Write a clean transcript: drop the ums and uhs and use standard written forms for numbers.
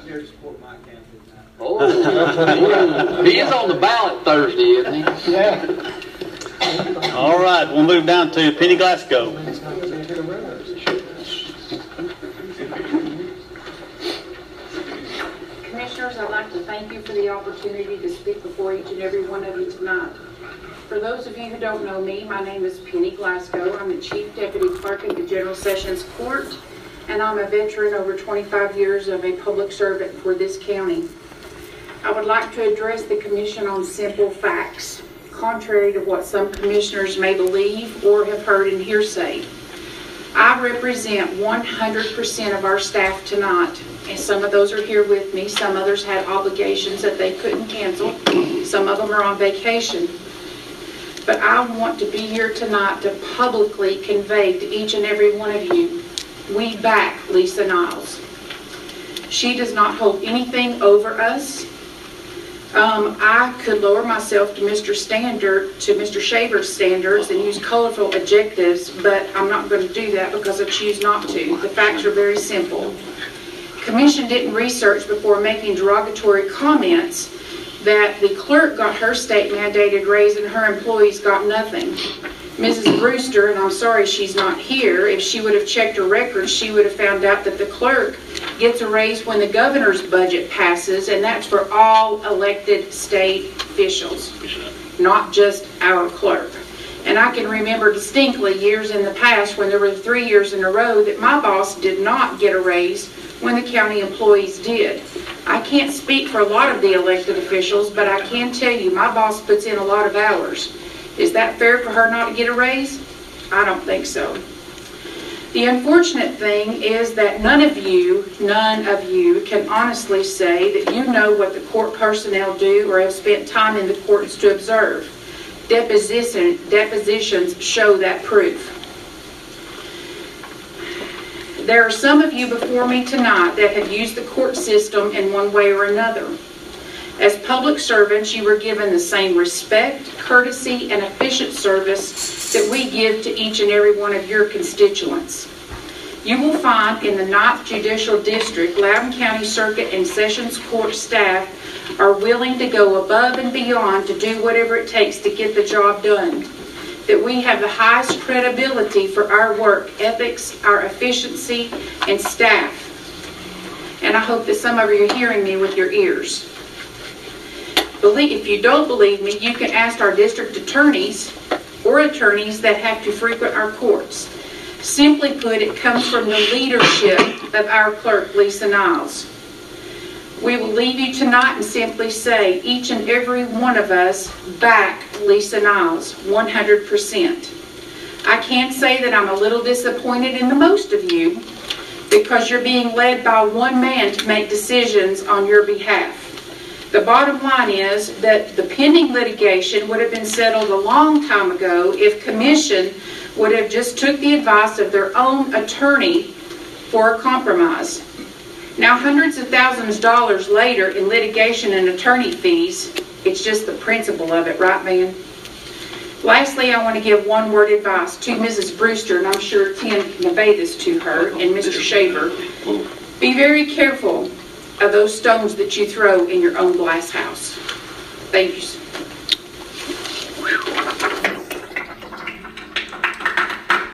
here to support my candidate tonight. Oh, he is on the ballot Thursday, isn't he? Yeah. All right, we'll move down to Penny Glasgow. Commissioners, I'd like to thank you for the opportunity to speak before each and every one of you tonight. For those of you who don't know me, my name is Penny Glasgow. I'm the Chief Deputy Clerk at the General Sessions Court, and I'm a veteran over 25 years of a public servant for this county. I would like to address the Commission on simple facts, contrary to what some commissioners may believe or have heard in hearsay. I represent 100% of our staff tonight, and some of those are here with me. Some others had obligations that they couldn't cancel. Some of them are on vacation. But I want to be here tonight to publicly convey to each and every one of you, we back Lisa Niles. She does not hold anything over us. I could lower myself to Mr. Shaver's standards and use colorful adjectives, but I'm not going to do that because I choose not to. The facts are very simple. Commission didn't research before making derogatory comments that the clerk got her state mandated raise and her employees got nothing. Mrs. Brewster, and I'm sorry she's not here, if she would have checked her records, she would have found out that the clerk gets a raise when the governor's budget passes, and that's for all elected state officials, not just our clerk. And I can remember distinctly years in the past when there were 3 years in a row that my boss did not get a raise when the county employees did. I can't speak for a lot of the elected officials, but I can tell you my boss puts in a lot of hours. Is that fair for her not to get a raise? I don't think so. The unfortunate thing is that none of you can honestly say that you know what the court personnel do or have spent time in the courts to observe. Depositions show that proof. There are some of you before me tonight that have used the court system in one way or another. As public servants, you were given the same respect, courtesy, and efficient service that we give to each and every one of your constituents. You will find in the 9th Judicial District, Loudoun County Circuit and Sessions Court staff are willing to go above and beyond to do whatever it takes to get the job done. That we have the highest credibility for our work ethics, our efficiency, and staff. And I hope that some of you are hearing me with your ears. If you don't believe me, you can ask our district attorneys or attorneys that have to frequent our courts. Simply put, it comes from the leadership of our clerk, Lisa Niles. We will leave you tonight and simply say, each and every one of us back Lisa Niles, 100%. I can say that I'm a little disappointed in the most of you because you're being led by one man to make decisions on your behalf. The bottom line is that the pending litigation would have been settled a long time ago if Commission would have just took the advice of their own attorney for a compromise. Now, hundreds of thousands of dollars later in litigation and attorney fees, it's just the principle of it, right, man? Lastly, I want to give one word advice to Mrs. Brewster, and I'm sure Tim can convey this to her, and Mr. Shaver. Be very careful of those stones that you throw in your own glass house. Thank you.